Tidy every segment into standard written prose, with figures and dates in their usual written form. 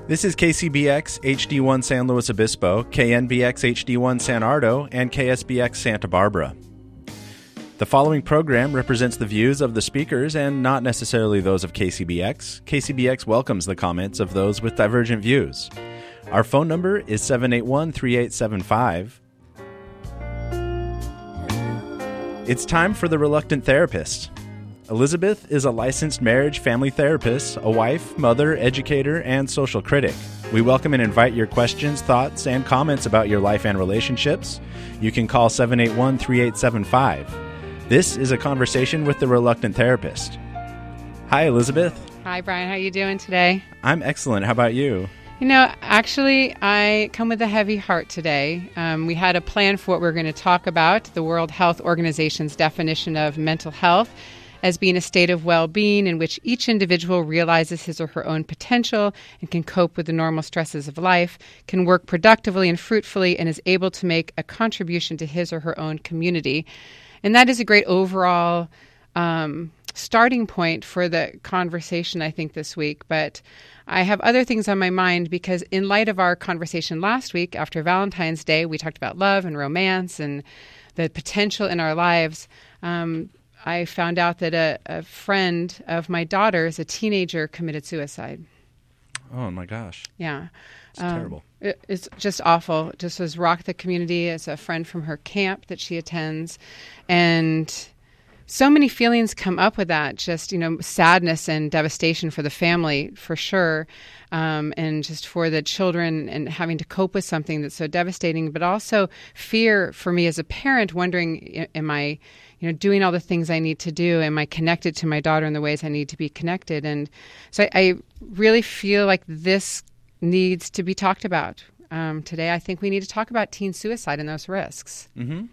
This is KCBX HD1 San Luis Obispo, KNBX HD1 San Ardo, and KSBX Santa Barbara. The following program represents the views of the speakers and not necessarily those of KCBX. KCBX welcomes the comments of those with divergent views. Our phone number is 781-3875. It's time for The Reluctant Therapist. Elizabeth is a licensed marriage family therapist, a wife, mother, educator, and social critic. We welcome and invite your questions, thoughts, and comments about your life and relationships. You can call 781-3875. This is a conversation with the Reluctant Therapist. Hi, Elizabeth. Hi, Brian. How are you doing today? I'm excellent. How about you? You know, actually, I come with a heavy heart today. We had a plan for what we're going to talk about, the World Health Organization's definition of mental health as being a state of well-being in which each individual realizes his or her own potential and can cope with the normal stresses of life, can work productively and fruitfully, and is able to make a contribution to his or her own community. And that is a great overall starting point for the conversation, I think, this week. But I have other things on my mind because in light of our conversation last week after Valentine's Day, we talked about love and romance and the potential in our lives. I found out that a friend of my daughter's, a teenager, committed suicide. Oh, my gosh. Yeah. It's terrible. It's just awful. It just has rocked the community. It's a friend from her camp that she attends. And so many feelings come up with that, just, sadness and devastation for the family, for sure, and just for the children and having to cope with something that's so devastating, but also fear for me as a parent, wondering, am I doing all the things I need to do? Am I connected to my daughter in the ways I need to be connected? And so I really feel like this needs to be talked about. Today, I think we need to talk about teen suicide and those risks. Mm-hmm.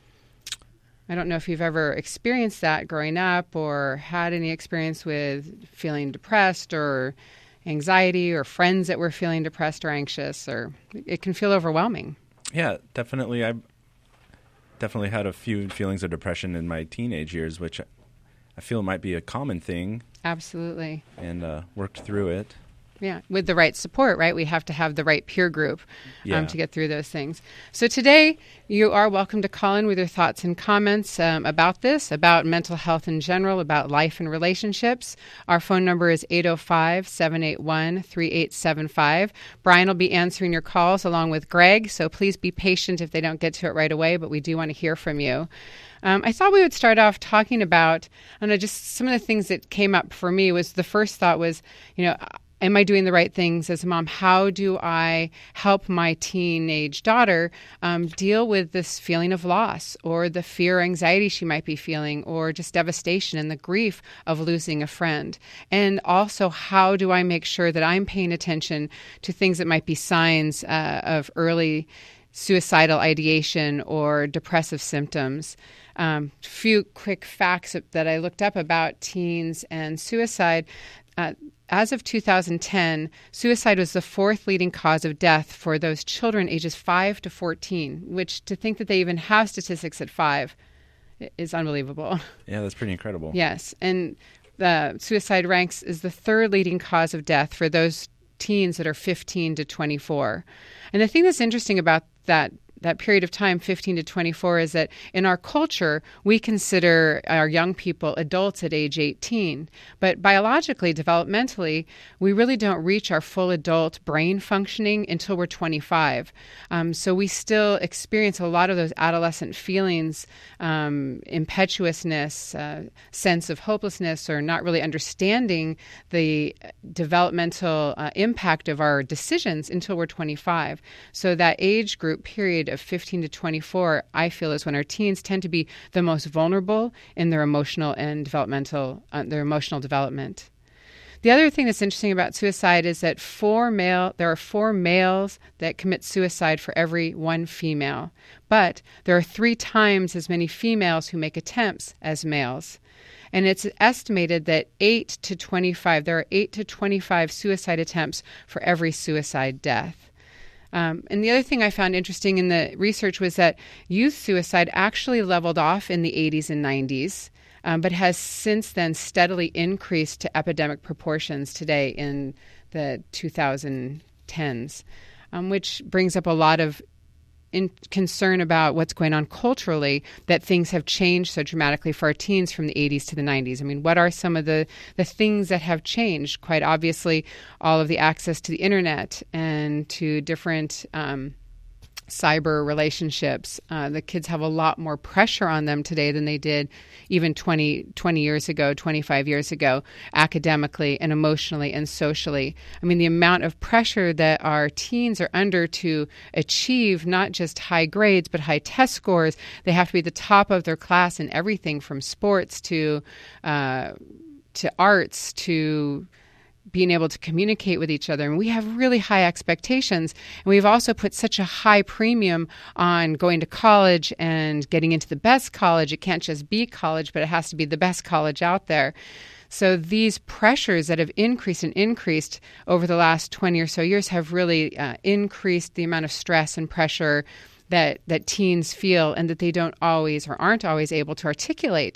I don't know if you've ever experienced that growing up or had any experience with feeling depressed or anxiety or friends that were feeling depressed or anxious, or it can feel overwhelming. Yeah, definitely. I definitely had a few feelings of depression in my teenage years, which I feel might be a common thing. Absolutely. And worked through it. Yeah, with the right support, right? We have to have the right peer group to get through those things. So today, you are welcome to call in with your thoughts and comments about this, about mental health in general, about life and relationships. Our phone number is 805-781-3875. Brian will be answering your calls along with Greg, so please be patient if they don't get to it right away, but we do want to hear from you. I thought we would start off talking about, just some of the things that came up for me was the first thought was, am I doing the right things as a mom? How do I help my teenage daughter deal with this feeling of loss or the fear or anxiety she might be feeling or just devastation and the grief of losing a friend? And also, how do I make sure that I'm paying attention to things that might be signs of early suicidal ideation or depressive symptoms? Few quick facts that I looked up about teens and suicide. As of 2010, suicide was the fourth leading cause of death for those children ages 5 to 14, which to think that they even have statistics at 5 is unbelievable. Yeah, that's pretty incredible. Yes, and suicide ranks as the third leading cause of death for those teens that are 15 to 24. And the thing that's interesting about that period of time, 15 to 24, is that in our culture, we consider our young people adults at age 18. But biologically, developmentally, we really don't reach our full adult brain functioning until we're 25. So we still experience a lot of those adolescent feelings, impetuousness, sense of hopelessness, or not really understanding the developmental impact of our decisions until we're 25. So that age group period of 15 to 24, I feel, is when our teens tend to be the most vulnerable in their emotional and developmental, their emotional development. The other thing that's interesting about suicide is that there are 4 males that commit suicide for every 1 female, but there are 3 times as many females who make attempts as males. And it's estimated that there are 8 to 25 suicide attempts for every suicide death. And the other thing I found interesting in the research was that youth suicide actually leveled off in the 80s and 90s, but has since then steadily increased to epidemic proportions today in the 2010s, which brings up a lot of concern about what's going on culturally, that things have changed so dramatically for our teens from the 80s to the 90s. I mean, what are some of the things that have changed? Quite obviously, all of the access to the internet and to different cyber relationships. The kids have a lot more pressure on them today than they did even 20 years ago, 25 years ago, academically and emotionally and socially. I mean, the amount of pressure that our teens are under to achieve not just high grades, but high test scores. They have to be the top of their class in everything from sports to arts to being able to communicate with each other. And we have really high expectations. And we've also put such a high premium on going to college and getting into the best college. It can't just be college, but it has to be the best college out there. So these pressures that have increased over the last 20 or so years have really increased the amount of stress and pressure that teens feel, and that they don't always or aren't always able to articulate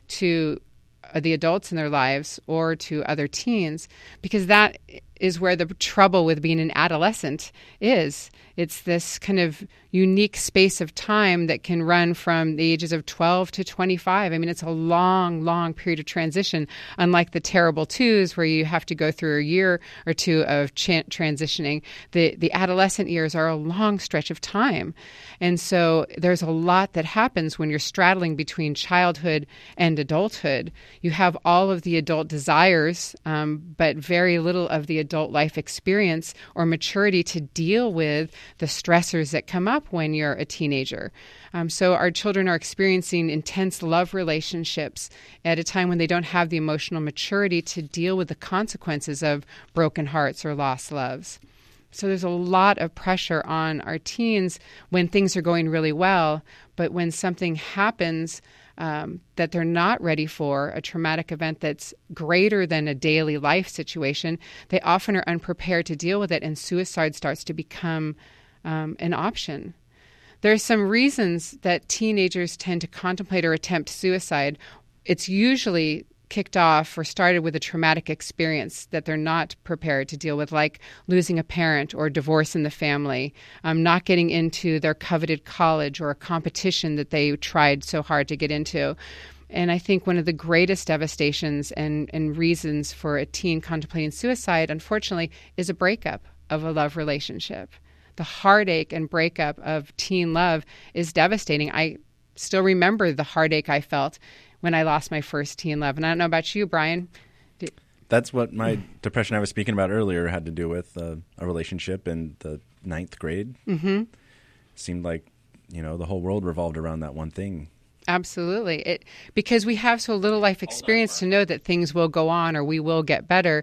to the adults in their lives or to other teens, because that is where the trouble with being an adolescent is. It's this kind of unique space of time that can run from the ages of 12 to 25. I mean, it's a long, long period of transition, unlike the terrible twos where you have to go through a year or two of transitioning. The adolescent years are a long stretch of time. And so there's a lot that happens when you're straddling between childhood and adulthood. You have all of the adult desires, but very little of the adult life experience or maturity to deal with the stressors that come up when you're a teenager. So our children are experiencing intense love relationships at a time when they don't have the emotional maturity to deal with the consequences of broken hearts or lost loves. So there's a lot of pressure on our teens when things are going really well, but when something happens that they're not ready for, a traumatic event that's greater than a daily life situation, they often are unprepared to deal with it, and suicide starts to become an option. There are some reasons that teenagers tend to contemplate or attempt suicide. It's usually kicked off or started with a traumatic experience that they're not prepared to deal with, like losing a parent or divorce in the family, not getting into their coveted college or a competition that they tried so hard to get into. And I think one of the greatest devastations and reasons for a teen contemplating suicide, unfortunately, is a breakup of a love relationship. The heartache and breakup of teen love is devastating. I still remember the heartache I felt when I lost my first teen love. And I don't know about you, Brian. That's what my depression I was speaking about earlier had to do with, a relationship in the 9th grade. Mm-hmm. Seemed like, the whole world revolved around that one thing. Absolutely. Because we have so little life experience to know that things will go on or we will get better.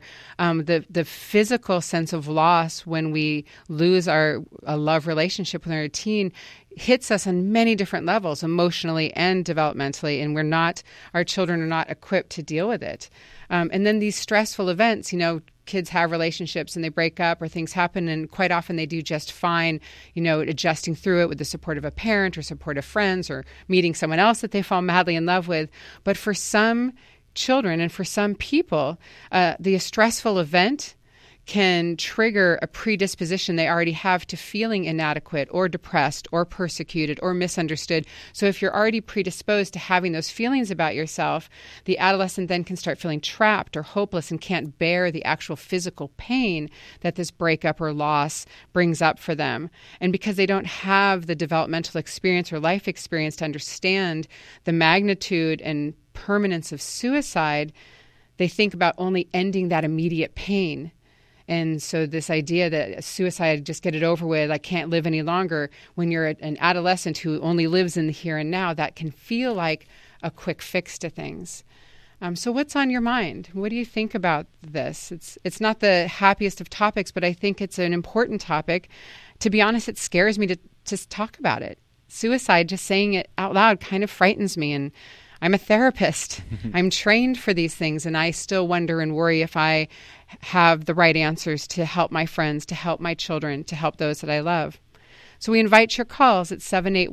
The physical sense of loss when we lose a love relationship with our teen hits us on many different levels, emotionally and developmentally, and our children are not equipped to deal with it. And then these stressful events, kids have relationships and they break up or things happen, and quite often they do just fine, adjusting through it with the support of a parent or support of friends or meeting someone else that they fall madly in love with. But for some children and for some people, the stressful event can trigger a predisposition they already have to feeling inadequate or depressed or persecuted or misunderstood. So if you're already predisposed to having those feelings about yourself, the adolescent then can start feeling trapped or hopeless and can't bear the actual physical pain that this breakup or loss brings up for them. And because they don't have the developmental experience or life experience to understand the magnitude and permanence of suicide, they think about only ending that immediate pain. And so this idea that suicide, just get it over with, I can't live any longer, when you're an adolescent who only lives in the here and now, that can feel like a quick fix to things. So what's on your mind? What do you think about this? It's not the happiest of topics, but I think it's an important topic. To be honest, it scares me to talk about it. Suicide, just saying it out loud, kind of frightens me. And I'm a therapist. I'm trained for these things, and I still wonder and worry if I have the right answers to help my friends, to help my children, to help those that I love. So we invite your calls at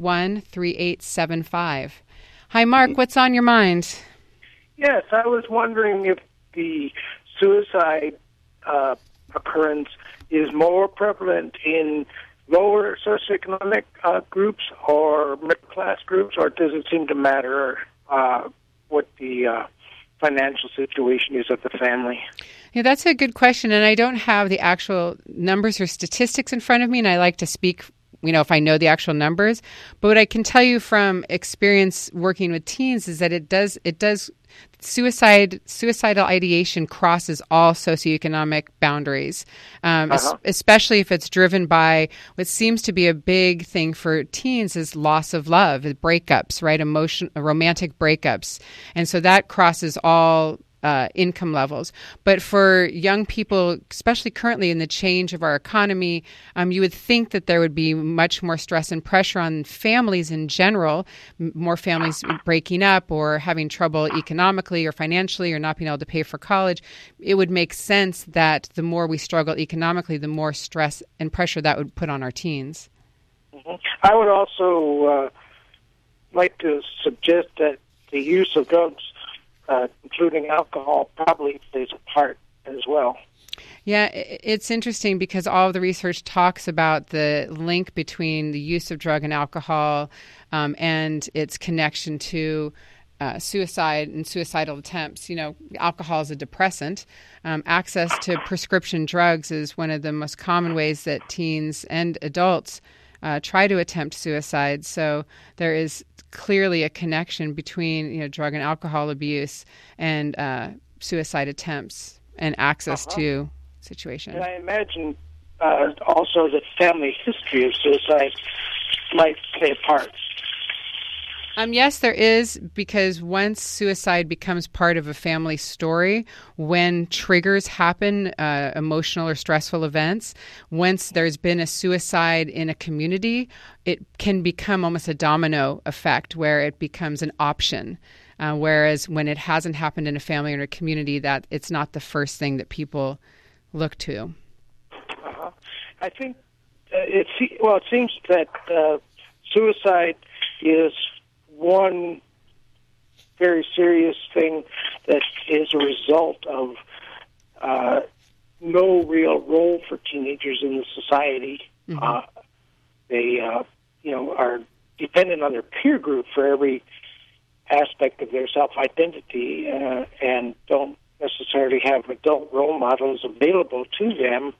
781-3875. Hi, Mark. What's on your mind? Yes, I was wondering if the suicide occurrence is more prevalent in lower socioeconomic groups or middle-class groups, or does it seem to matter what the financial situation is of the family? Yeah, that's a good question, and I don't have the actual numbers or statistics in front of me, and I like to speak, if I know the actual numbers. But what I can tell you from experience working with teens is that it does suicidal ideation crosses all socioeconomic boundaries, especially if it's driven by what seems to be a big thing for teens is loss of love, breakups, right? Romantic breakups. And so that crosses all income levels. But for young people, especially currently in the change of our economy, you would think that there would be much more stress and pressure on families in general, more families breaking up or having trouble economically or financially or not being able to pay for college. It would make sense that the more we struggle economically, the more stress and pressure that would put on our teens. Mm-hmm. I would also like to suggest that the use of drugs, including alcohol, probably plays a part as well. Yeah, it's interesting because all of the research talks about the link between the use of drug and alcohol and its connection to suicide and suicidal attempts. Alcohol is a depressant. Access to prescription drugs is one of the most common ways that teens and adults try to attempt suicide. So there is clearly a connection between drug and alcohol abuse and suicide attempts and access to situation. And I imagine also that family history of suicide might play a part. Yes, there is, because once suicide becomes part of a family story, when triggers happen, emotional or stressful events, once there's been a suicide in a community, it can become almost a domino effect where it becomes an option. Whereas when it hasn't happened in a family or a community, that it's not the first thing that people look to. I think it seems that suicide is one very serious thing that is a result of no real role for teenagers in the society. Mm-hmm. They, are dependent on their peer group for every aspect of their self-identity and don't necessarily have adult role models available to them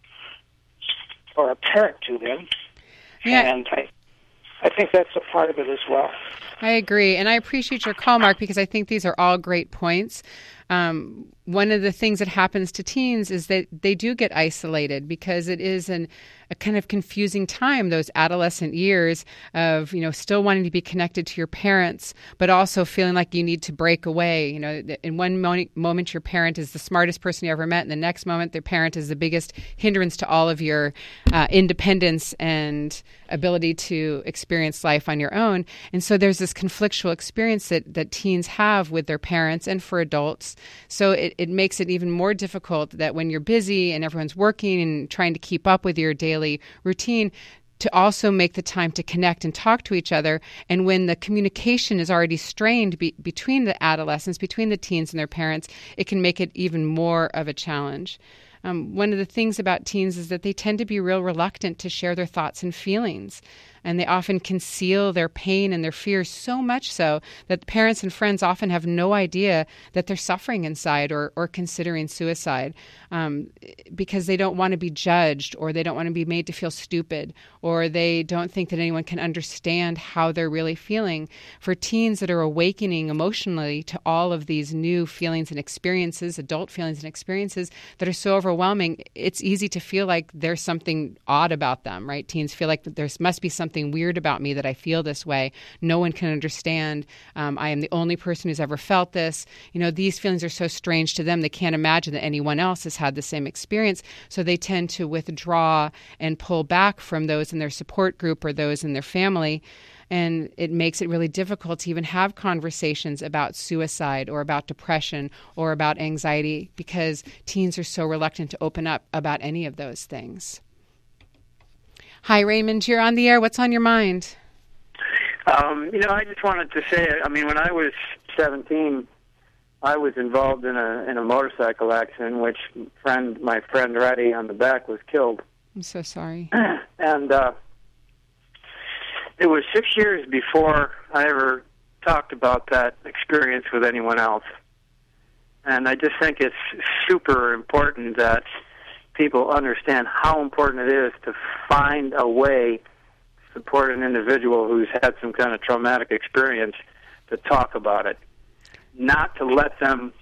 or apparent to them. Yeah. And I think that's a part of it as well. I agree. And I appreciate your call, Mark, because I think these are all great points. One of the things that happens to teens is that they do get isolated because it is a kind of confusing time, those adolescent years of, still wanting to be connected to your parents, but also feeling like you need to break away. In one moment, your parent is the smartest person you ever met. And the next moment, their parent is the biggest hindrance to all of your independence and ability to experience life on your own. And so there's this conflictual experience that teens have with their parents and for adults. So it makes it even more difficult that when you're busy and everyone's working and trying to keep up with your daily routine, to also make the time to connect and talk to each other. And when the communication is already strained between the adolescents, between the teens and their parents, it can make it even more of a challenge. One of the things about teens is that they tend to be real reluctant to share their thoughts and feelings. And they often conceal their pain and their fears so much so that parents and friends often have no idea that they're suffering inside or considering suicide because they don't want to be judged, or they don't want to be made to feel stupid, or they don't think that anyone can understand how they're really feeling. For teens that are awakening emotionally to all of these new feelings and experiences, adult feelings and experiences that are so overwhelming, it's easy to feel like there's something odd about them, right? Teens feel like there must be something weird about me that I feel this way. No one can understand. I am the only person who's ever felt this. These feelings are so strange to them, they can't imagine that anyone else has had the same experience. So they tend to withdraw and pull back from those in their support group or those in their family. And it makes it really difficult to even have conversations about suicide or about depression or about anxiety because teens are so reluctant to open up about any of those things. Hi, Raymond. You're on the air. What's on your mind? I just wanted to say, when I was 17, I was involved in a motorcycle accident in which my friend Reddy on the back was killed. I'm so sorry. And it was 6 years before I ever talked about that experience with anyone else. And I just think it's super important that people understand how important it is to find a way to support an individual who's had some kind of traumatic experience, to talk about it. Not to let them,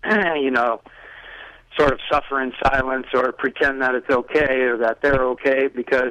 sort of suffer in silence or pretend that it's okay or that they're okay, because,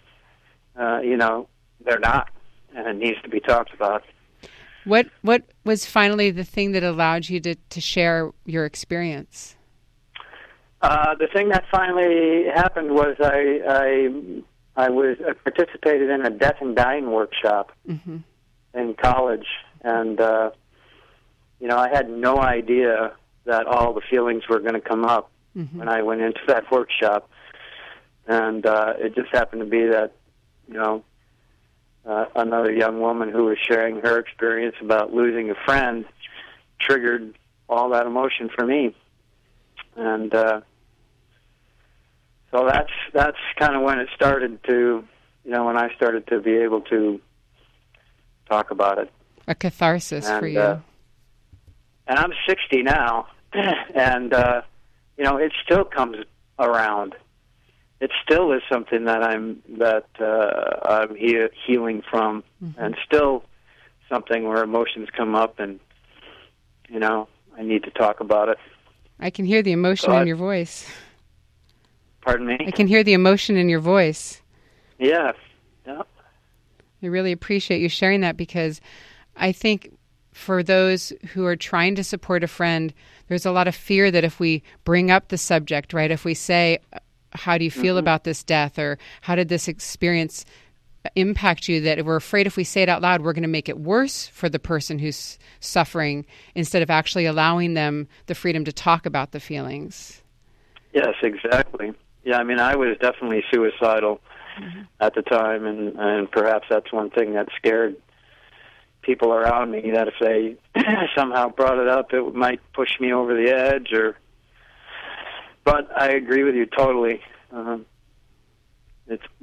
they're not, and it needs to be talked about. What was finally the thing that allowed you to share your experience? The thing that finally happened was I participated in a death and dying workshop in college, and I had no idea that all the feelings were going to come up when I went into that workshop, and it just happened to be that another young woman who was sharing her experience about losing a friend triggered all that emotion for me. And so that's kind of when it started to, when I started to be able to talk about it. A catharsis for you. And I'm 60 now, and, it still comes around. It still is something that I'm healing from, and still something where emotions come up, and I need to talk about it. I can hear the emotion in your voice. Pardon me? I can hear the emotion in your voice. Yeah. I really appreciate you sharing that, because I think for those who are trying to support a friend, there's a lot of fear that if we bring up the subject, right, if we say, how do you feel about this death, or how did this experience impact you, that we're afraid if we say it out loud, we're going to make it worse for the person who's suffering, instead of actually allowing them the freedom to talk about the feelings. Yes, exactly. Yeah, I mean, I was definitely suicidal at the time, and perhaps that's one thing that scared people around me, that if they somehow brought it up, it might push me over the edge, But I agree with you totally. It's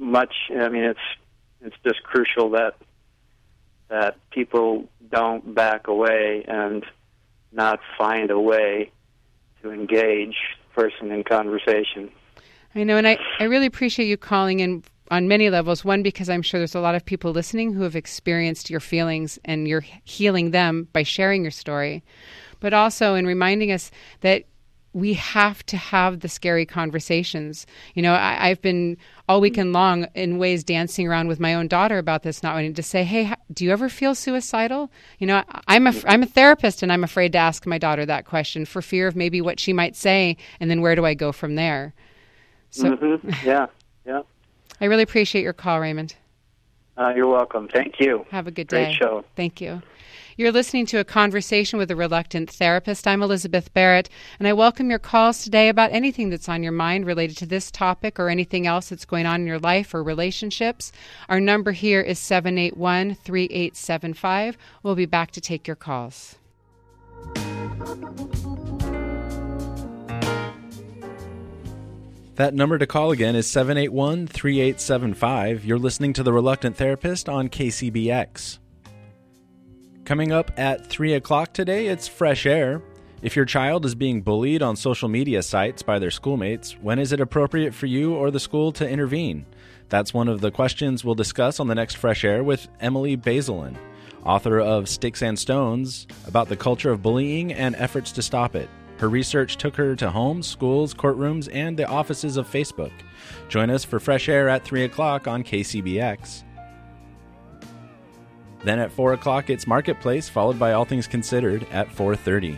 just crucial that people don't back away and not find a way to engage the person in conversation. I know, and I really appreciate you calling in on many levels. One, because I'm sure there's a lot of people listening who have experienced your feelings, and you're healing them by sharing your story. But also in reminding us that we have to have the scary conversations. I've been all weekend long in ways dancing around with my own daughter about this, not wanting to say, hey, do you ever feel suicidal? I'm a therapist, and I'm afraid to ask my daughter that question for fear of maybe what she might say, and then where do I go from there? So, Yeah. I really appreciate your call, Raymond. You're welcome. Thank you. Have a good day. Great show. Thank you. You're listening to A Conversation with a Reluctant Therapist. I'm Elizabeth Barrett, and I welcome your calls today about anything that's on your mind related to this topic or anything else that's going on in your life or relationships. Our number here is 781-3875. We'll be back to take your calls. That number to call again is 781-3875. You're listening to The Reluctant Therapist on KCBX. Coming up at 3 o'clock today, it's Fresh Air. If your child is being bullied on social media sites by their schoolmates, when is it appropriate for you or the school to intervene? That's one of the questions we'll discuss on the next Fresh Air with Emily Bazelon, author of Sticks and Stones, about the culture of bullying and efforts to stop it. Her research took her to homes, schools, courtrooms, and the offices of Facebook. Join us for Fresh Air at 3 o'clock on KCBX. Then at 4 o'clock, it's Marketplace, followed by All Things Considered at 4:30.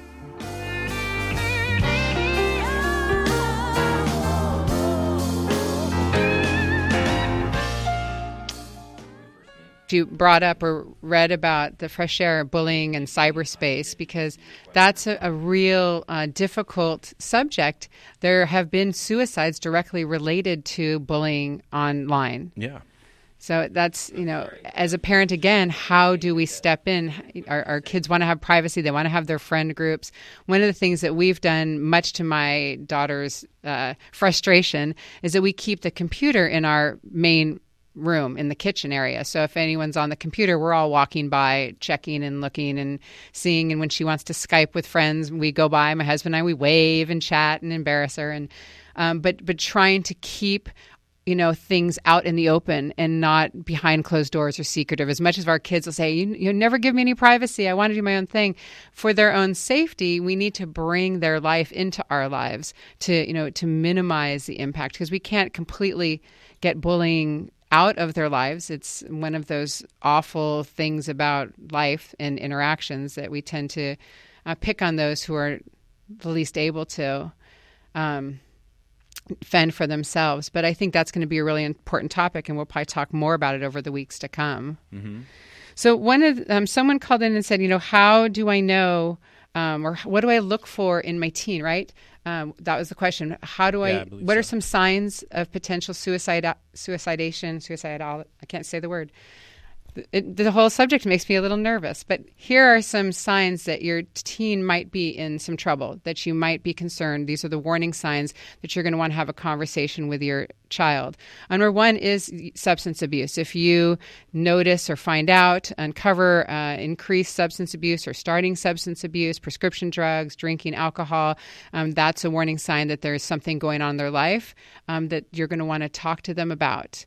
You brought up or read about the Fresh Air bullying in cyberspace, because that's a real difficult subject. There have been suicides directly related to bullying online. Yeah. So that's, as a parent, again, how do we step in? Our kids want to have privacy. They want to have their friend groups. One of the things that we've done, much to my daughter's frustration, is that we keep the computer in our main room in the kitchen area. So if anyone's on the computer, we're all walking by, checking and looking and seeing. And when she wants to Skype with friends, we go by, my husband and I, we wave and chat and embarrass her. And but trying to keep things out in the open and not behind closed doors or secretive. As much as our kids will say, you never give me any privacy, I want to do my own thing. For their own safety, we need to bring their life into our lives to minimize the impact, because we can't completely get bullying out of their lives. It's one of those awful things about life and interactions that we tend to pick on those who are the least able to fend for themselves. But I think that's going to be a really important topic, and we'll probably talk more about it over the weeks to come. Mm-hmm. So someone called in and said, how do I know, or what do I look for in my teen, right? That was the question. What are some signs of potential suicidal, I can't say the word. The whole subject makes me a little nervous, but here are some signs that your teen might be in some trouble, that you might be concerned. These are the warning signs that you're going to want to have a conversation with your child. Number one is substance abuse. If you notice or find out, uncover increased substance abuse or starting substance abuse, prescription drugs, drinking alcohol, that's a warning sign that there's something going on in their life that you're going to want to talk to them about.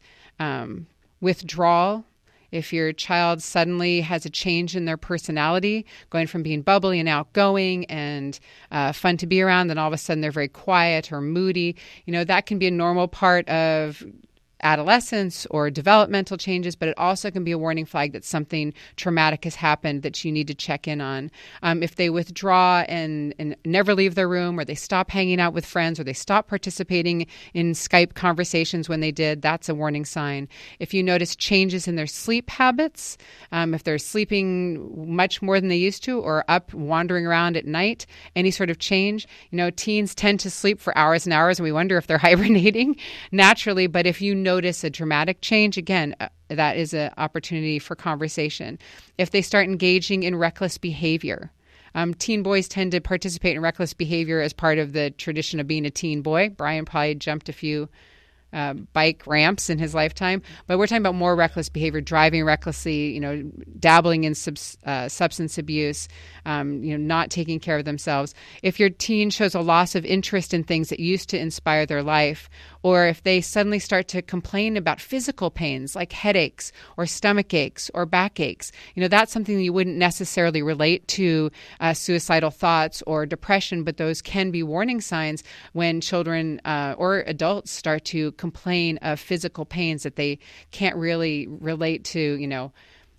Withdrawal. If your child suddenly has a change in their personality, going from being bubbly and outgoing and fun to be around, then all of a sudden they're very quiet or moody, that can be a normal part of adolescence or developmental changes, but it also can be a warning flag that something traumatic has happened that you need to check in on. If they withdraw and never leave their room, or they stop hanging out with friends, or they stop participating in Skype conversations when they did, that's a warning sign. If you notice changes in their sleep habits, if they're sleeping much more than they used to, or up wandering around at night, any sort of change, teens tend to sleep for hours and hours, and we wonder if they're hibernating naturally. But if you notice a dramatic change, again, that is an opportunity for conversation. If they start engaging in reckless behavior, teen boys tend to participate in reckless behavior as part of the tradition of being a teen boy. Brian probably jumped a few bike ramps in his lifetime, but we're talking about more reckless behavior, driving recklessly, dabbling in substance abuse, not taking care of themselves. If your teen shows a loss of interest in things that used to inspire their life, or if they suddenly start to complain about physical pains like headaches or stomach aches or back aches, that's something that you wouldn't necessarily relate to suicidal thoughts or depression, but those can be warning signs when children or adults start to complain of physical pains that they can't really relate to,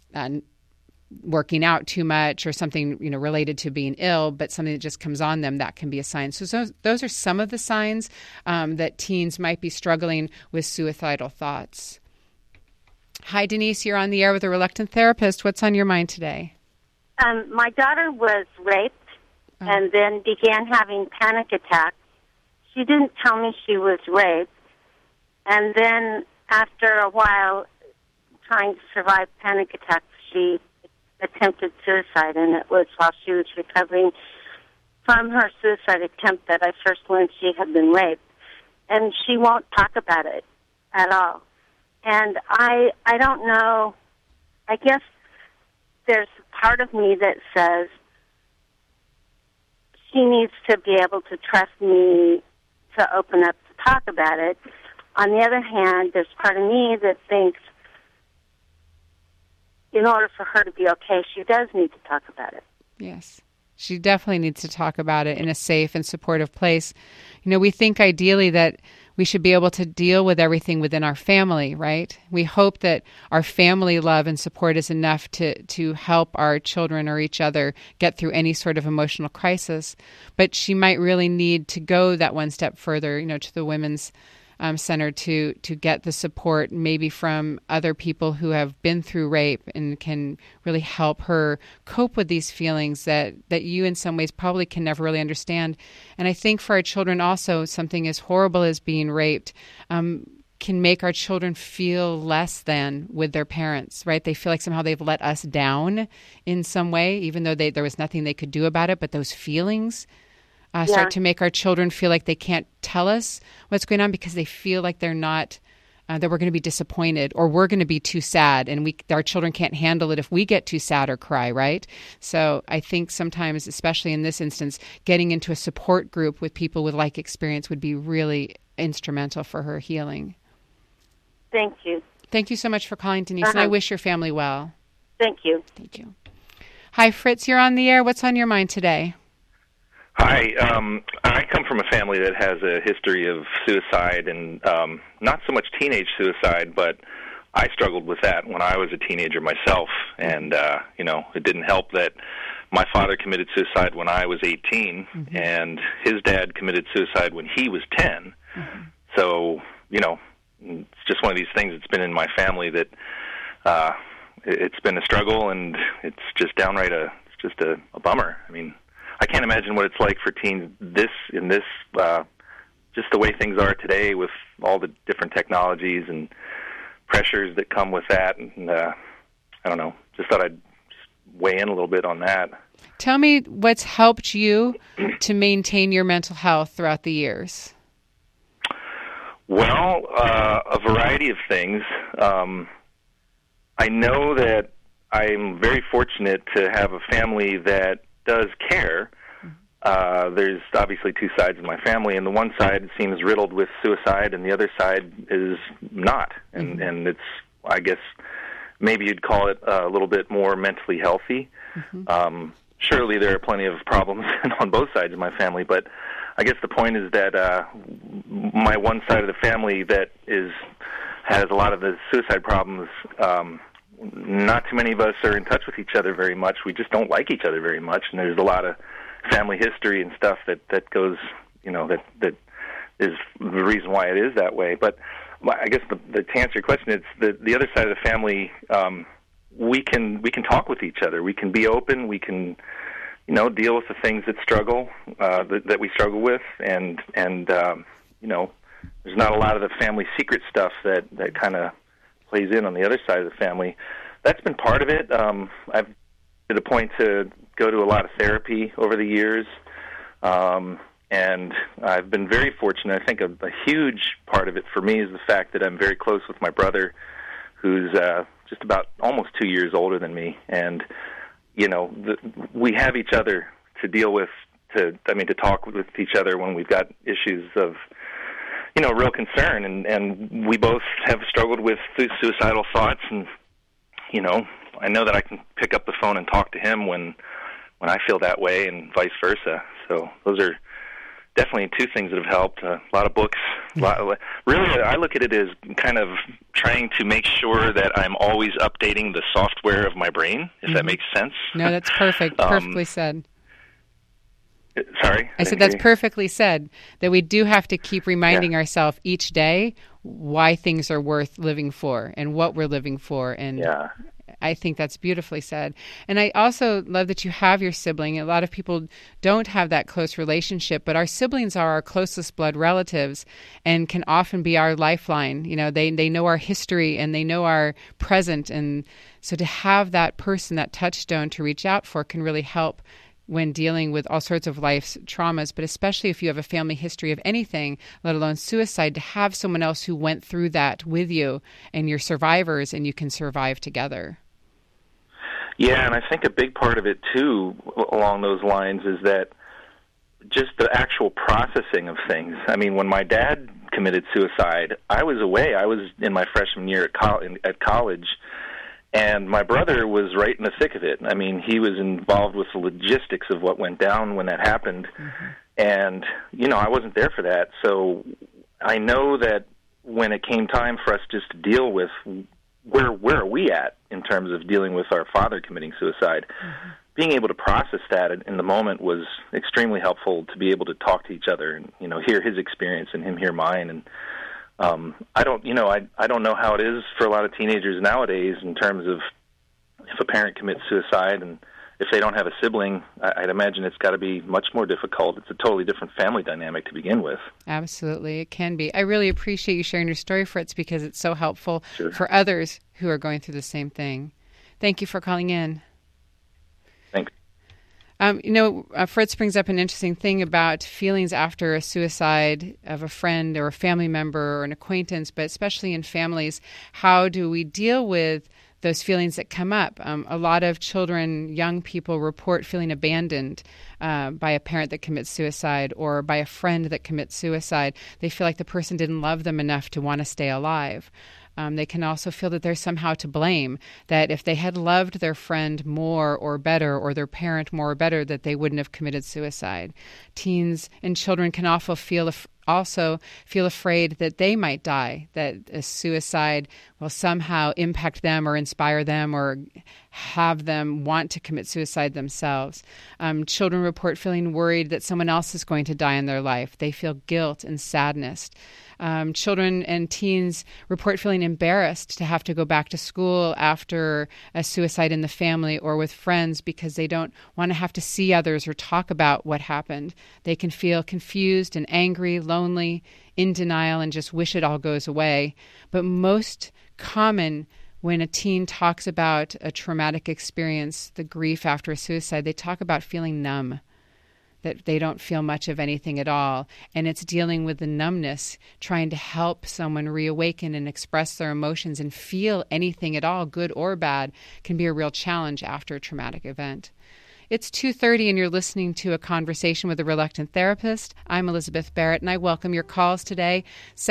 working out too much or something, related to being ill, but something that just comes on them, that can be a sign. So those are some of the signs that teens might be struggling with suicidal thoughts. Hi, Denise, you're on the air with a reluctant therapist. What's on your mind today? My daughter was raped and then began having panic attacks. She didn't tell me she was raped. And then after a while, trying to survive panic attacks, she attempted suicide, and it was while she was recovering from her suicide attempt that I first learned she had been raped. And she won't talk about it at all. And I don't know, I guess there's part of me that says she needs to be able to trust me to open up to talk about it. On the other hand, there's part of me that thinks in order for her to be okay, she does need to talk about it. Yes. She definitely needs to talk about it in a safe and supportive place. We think ideally that we should be able to deal with everything within our family, right? We hope that our family love and support is enough to help our children or each other get through any sort of emotional crisis. But she might really need to go that one step further, to the Women's Center to get the support maybe from other people who have been through rape and can really help her cope with these feelings that you in some ways probably can never really understand. And I think for our children also, something as horrible as being raped can make our children feel less than with their parents, right? They feel like somehow they've let us down in some way, even though there was nothing they could do about it. But those feelings start to make our children feel like they can't tell us what's going on because they feel like they're not, that we're going to be disappointed or we're going to be too sad, and our children can't handle it if we get too sad or cry, right? So I think sometimes, especially in this instance, getting into a support group with people with like experience would be really instrumental for her healing. Thank you. Thank you so much for calling, Denise, and I wish your family well. Thank you. Thank you. Hi, Fritz, you're on the air. What's on your mind today? Hi. I come from a family that has a history of suicide, and not so much teenage suicide, but I struggled with that when I was a teenager myself. And, it didn't help that my father committed suicide when I was 18, and his dad committed suicide when he was 10. So, it's just one of these things that's been in my family that it's been a struggle, and it's just downright a bummer. I mean, I can't imagine what it's like for teens just the way things are today with all the different technologies and pressures that come with that. And I don't know, just thought I'd weigh in a little bit on that. Tell me what's helped you to maintain your mental health throughout the years. Well, a variety of things. I know that I'm very fortunate to have a family that does care. There's obviously two sides of my family, and the one side seems riddled with suicide, and the other side is not. And it's, I guess, maybe you'd call it a little bit more mentally healthy. Surely there are plenty of problems on both sides of my family, but I guess the point is that my one side of the family that has a lot of the suicide problems, not too many of us are in touch with each other very much. We just don't like each other very much, and there's a lot of family history and stuff that goes, that is the reason why it is that way. But I guess to answer your question, it's the other side of the family. We can talk with each other. We can be open. We can, deal with the things that that we struggle with, and there's not a lot of the family secret stuff that kind of plays in on the other side of the family. That's been part of it. I've to the point to go to a lot of therapy over the years, and I've been very fortunate. I think a huge part of it for me is the fact that I'm very close with my brother, who's just about almost 2 years older than me, and we have each other to deal with, to talk with each other when we've got issues of real concern, and we both have struggled with suicidal thoughts, and I know that I can pick up the phone and talk to him when I feel that way, and vice versa. So those are definitely two things that have helped. A lot of books. Really, I look at it as kind of trying to make sure that I'm always updating the software of my brain, if that makes sense. No, that's perfect. Perfectly said. Sorry? I said that's perfectly said, that we do have to keep reminding ourselves each day why things are worth living for and what we're living for. And I think that's beautifully said. And I also love that you have your sibling. A lot of people don't have that close relationship, but our siblings are our closest blood relatives and can often be our lifeline. They know our history and they know our present. And so to have that person, that touchstone to reach out for, can really help when dealing with all sorts of life's traumas, but especially if you have a family history of anything, let alone suicide, to have someone else who went through that with you and you're survivors and you can survive together. Yeah, and I think a big part of it, too, along those lines, is that just the actual processing of things. I mean, when my dad committed suicide, I was away. I was in my freshman year at college, and my brother was right in the thick of it. I mean, he was involved with the logistics of what went down when that happened, and, I wasn't there for that. So I know that when it came time for us just to deal with where are we at in terms of dealing with our father committing suicide, being able to process that in the moment was extremely helpful, to be able to talk to each other and, hear his experience and him hear mine. And I don't know how it is for a lot of teenagers nowadays in terms of if a parent commits suicide and if they don't have a sibling, I'd imagine it's got to be much more difficult. It's a totally different family dynamic to begin with. Absolutely, it can be. I really appreciate you sharing your story, Fritz, because it's so helpful for others who are going through the same thing. Thank you for calling in. Thanks. Fritz brings up an interesting thing about feelings after a suicide of a friend or a family member or an acquaintance, but especially in families. How do we deal with those feelings that come up? A lot of children, young people report feeling abandoned by a parent that commits suicide or by a friend that commits suicide. They feel like the person didn't love them enough to want to stay alive. They can also feel that they're somehow to blame, that if they had loved their friend more or better, or their parent more or better, that they wouldn't have committed suicide. Teens and children can also feel afraid that they might die, that a suicide will somehow impact them or inspire them or have them want to commit suicide themselves. Children report feeling worried that someone else is going to die in their life. They feel guilt and sadness. Children and teens report feeling embarrassed to have to go back to school after a suicide in the family or with friends because they don't want to have to see others or talk about what happened. They can feel confused and angry, lonely, in denial, and just wish it all goes away. But most common when a teen talks about a traumatic experience, the grief after a suicide, they talk about feeling numb, that they don't feel much of anything at all. And it's dealing with the numbness, trying to help someone reawaken and express their emotions and feel anything at all, good or bad, can be a real challenge after a traumatic event. It's 2:30 and you're listening to A Conversation with a Reluctant Therapist. I'm Elizabeth Barrett and I welcome your calls today,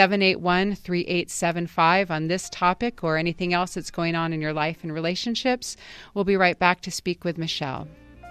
781-3875 on this topic or anything else that's going on in your life and relationships. We'll be right back to speak with Michelle.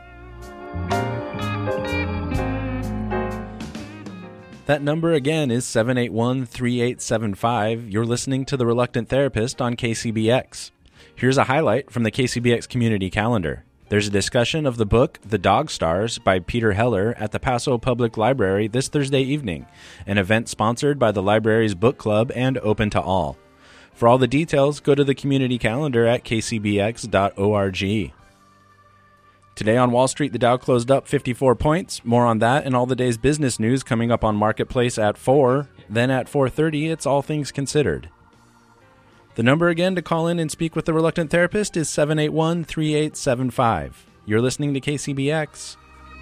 That number again is 781-3875. You're listening to The Reluctant Therapist on KCBX. Here's a highlight from the KCBX community calendar. There's a discussion of the book The Dog Stars by Peter Heller at the Paso Public Library this Thursday evening, an event sponsored by the library's book club and open to all. For all the details, go to the community calendar at kcbx.org. Today on Wall Street, the Dow closed up 54 points. More on that and all the day's business news coming up on Marketplace at 4. Then at 4:30, it's All Things Considered. The number again to call in and speak with the Reluctant Therapist is 781-3875. You're listening to KCBX.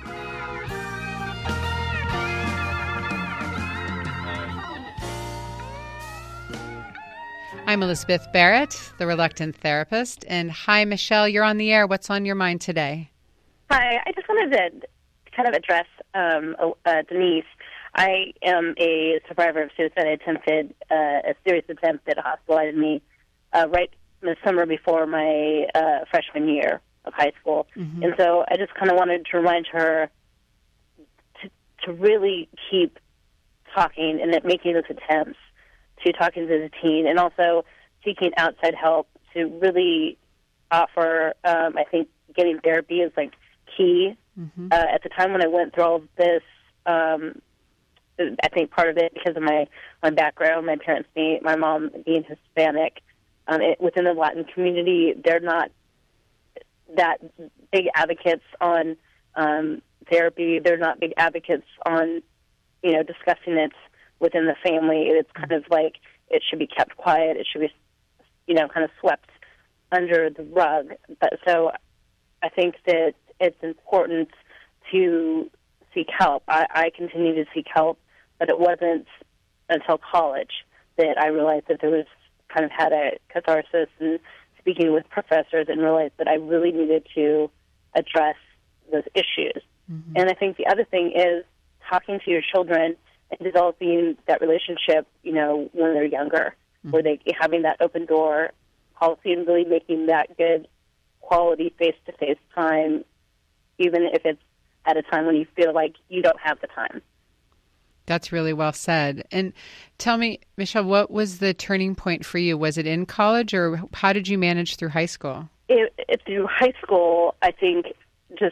I'm Elizabeth Barrett, the Reluctant Therapist. And hi, Michelle, you're on the air. What's on your mind today? Hi, I just wanted to kind of address Denise. I am a survivor of suicide. I attempted a serious attempt that hospitalized me right in the summer before my freshman year of high school. Mm-hmm. And so I just kind of wanted to remind her to really keep talking and making those attempts to talking to the teen and also seeking outside help to really offer, I think getting therapy is like key. Mm-hmm. At the time when I went through all of this, I think part of it because of my background, my parents being, my mom being Hispanic, within the Latin community, they're not that big advocates on therapy. They're not big advocates on, discussing it within the family. It's kind of like it should be kept quiet. It should be, kind of swept under the rug. But so I think that it's important to seek help. I continue to seek help, but it wasn't until college that I realized that there was kind of had a catharsis and speaking with professors and realized that I really needed to address those issues. Mm-hmm. And I think the other thing is talking to your children and developing that relationship, when they're younger, mm-hmm. where they having that open door policy and really making that good quality face-to-face time, even if it's at a time when you feel like you don't have the time. That's really well said. And tell me, Michelle, what was the turning point for you? Was it in college, or how did you manage through high school? Through high school, I think just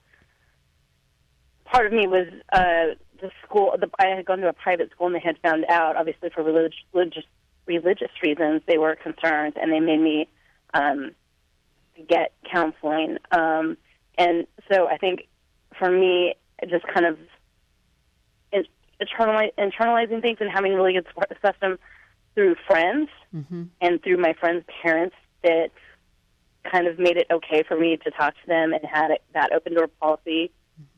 part of me was the school. I had gone to a private school, and they had found out, obviously for religious reasons, they were concerned, and they made me get counseling. And so I think for me, it just kind of internalizing things and having a really good support system through friends and through my friends' parents that kind of made it okay for me to talk to them and had that open door policy,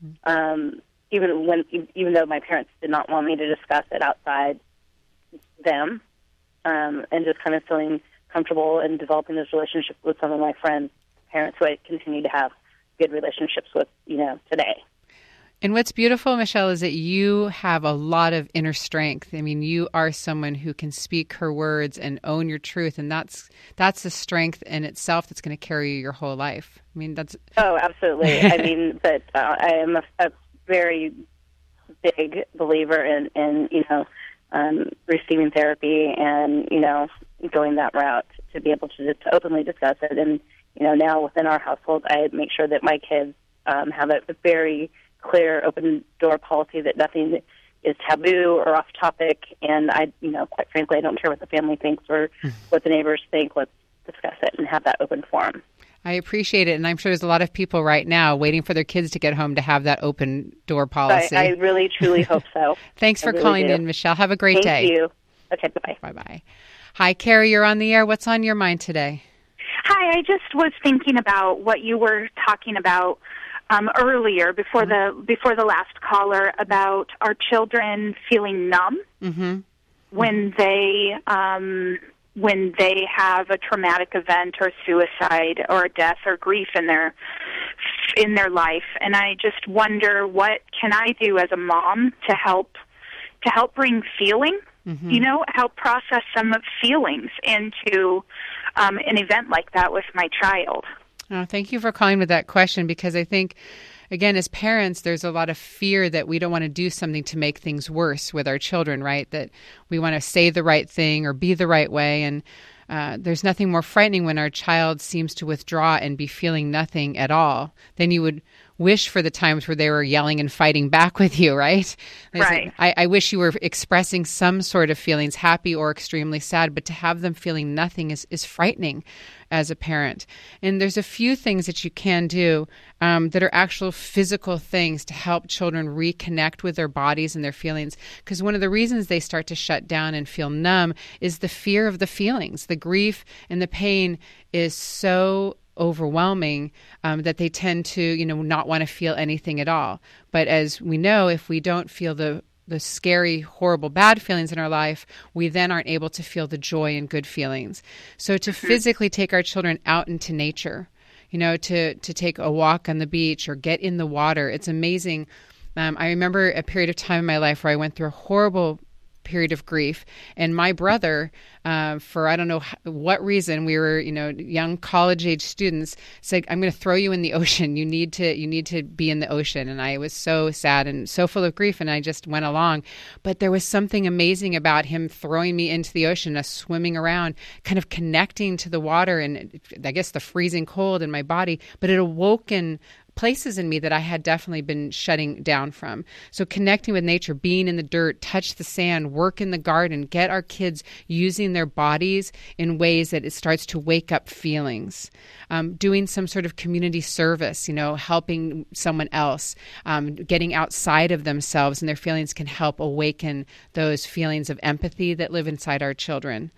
even though my parents did not want me to discuss it outside them, and just kind of feeling comfortable in developing this relationship with some of my friends' parents who I continue to have good relationships with, today. And what's beautiful, Michelle, is that you have a lot of inner strength. I mean, you are someone who can speak her words and own your truth, and that's the strength in itself that's going to carry you your whole life. I mean, that's... Oh, absolutely. I mean, but I am a very big believer in receiving therapy and, going that route to be able to openly discuss it. And, now within our household, I make sure that my kids have a very clear open door policy that nothing is taboo or off topic, and I, quite frankly, I don't care what the family thinks or what the neighbors think. Let's discuss it and have that open forum. I appreciate it, and I'm sure there's a lot of people right now waiting for their kids to get home to have that open door policy. I really, truly hope so. Thanks for calling in, Michelle. Have a great day. Thank you. Okay, bye-bye. Bye-bye. Hi, Carrie, you're on the air. What's on your mind today? Hi, I just was thinking about what you were talking about earlier before the last caller about our children feeling numb when they have a traumatic event or suicide or a death or grief in their life. And I just wonder, what can I do as a mom to help bring feeling, help process some of feelings into an event like that with my child. Oh, thank you for calling with that question, because I think, again, as parents, there's a lot of fear that we don't want to do something to make things worse with our children, right? That we want to say the right thing or be the right way. And there's nothing more frightening when our child seems to withdraw and be feeling nothing at all. Then you would wish for the times where they were yelling and fighting back with you, right? Right. I wish you were expressing some sort of feelings, happy or extremely sad, but to have them feeling nothing is frightening as a parent. And there's a few things that you can do that are actual physical things to help children reconnect with their bodies and their feelings. Because one of the reasons they start to shut down and feel numb is the fear of the feelings. The grief and the pain is so overwhelming that they tend to, not want to feel anything at all. But as we know, if we don't feel the scary, horrible, bad feelings in our life, we then aren't able to feel the joy and good feelings. So to physically take our children out into nature, to take a walk on the beach or get in the water, it's amazing. I remember a period of time in my life where I went through a horrible period of grief, and my brother, for I don't know what reason, we were young college age students, said, "I'm going to throw you in the ocean. You need to be in the ocean." And I was so sad and so full of grief, and I just went along. But there was something amazing about him throwing me into the ocean, us swimming around, kind of connecting to the water and I guess the freezing cold in my body. But it awoken places in me that I had definitely been shutting down from. So connecting with nature, being in the dirt, touch the sand, work in the garden, get our kids using their bodies in ways that it starts to wake up feelings. Doing some sort of community service, helping someone else, getting outside of themselves and their feelings can help awaken those feelings of empathy that live inside our children.